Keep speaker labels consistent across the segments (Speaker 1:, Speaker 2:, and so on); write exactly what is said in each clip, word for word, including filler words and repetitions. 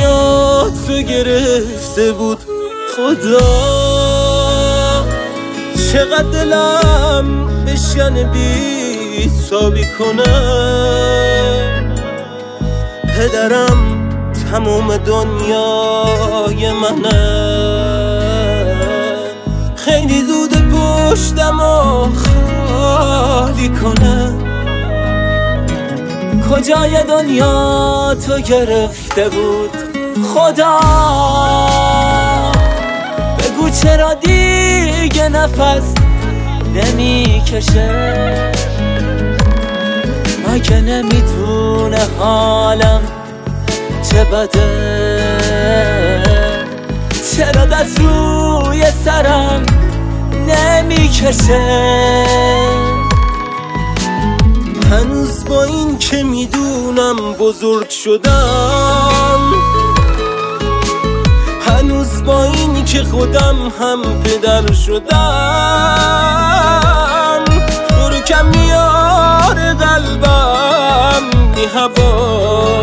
Speaker 1: دنیا تو گرفته بود. خدا چقدر دلم بشکنه بی تابی کنه. پدرم تموم دنیای منه، خیلی زود پشتم و خالی کنه. کجای دنیا تو گرفته بود خدا؟ بگو چرا دیگه نفس نمی کشه؟ مگه نمیدونه حالم چه بده؟ چرا دست روی سرم نمی کشه؟ هنوز با این که میدونم بزرگ شدم، هنوز با این که خودم هم پدر شدم، برو کم میاره قلبم بی هوا.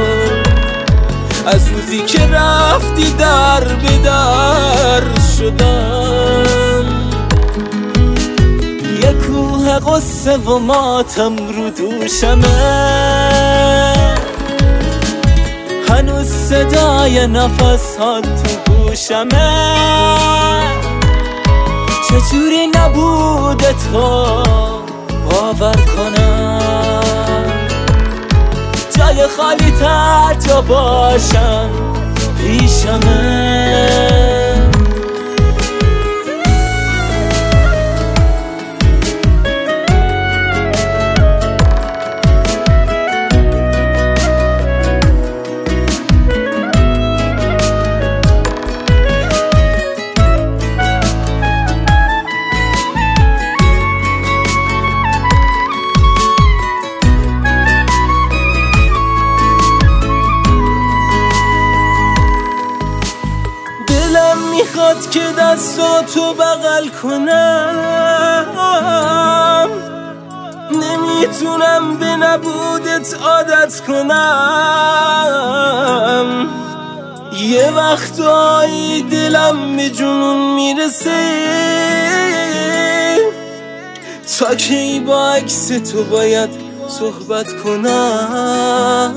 Speaker 1: از روزی که رفتی در به در شدم. یه کوه قصه و ماتم رو دوشمه، هنوز صدای نفس ها تو گوشمه. چجوری نبوده تو باور کنم؟ جای خالی تر جا باشم پیشمه. میخواد که دستاتو بغل کنم، نمیتونم به نبودت عادت کنم. یه وقتایی دلم به جنون میرسه، تا کی با عکس تو باید صحبت کنم.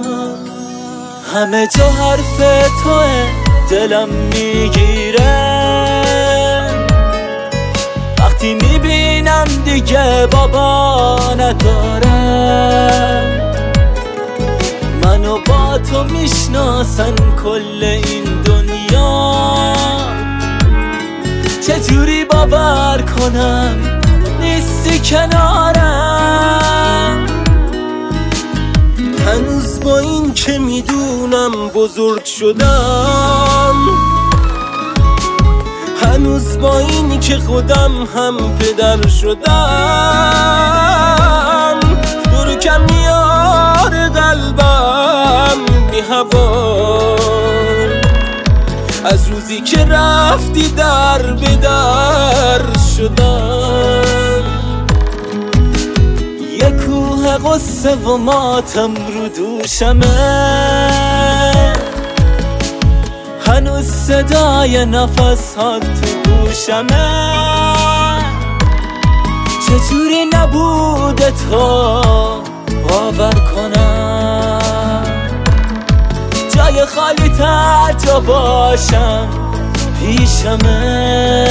Speaker 1: همه جا حرف توه دلم میگیره، وقتی میبینم دیگه بابا ندارم. منو با تو میشناسن کل این دنیا، چجوری باور کنم نیستی کنارم؟ هنوز با این که میدونم بزرگ شدم، هنوز با این که خودم هم پدر شدم، برو کم میاره قلبم بی هوا. از روزی که رفتی در به در شدم. یه کوه قصه و ماتم رو دوشمه، هنوز صدای نفس ها تو گوشمه. چجوری نبوده تو باور کنم؟ جای خالی تر جا باشم پیشمه.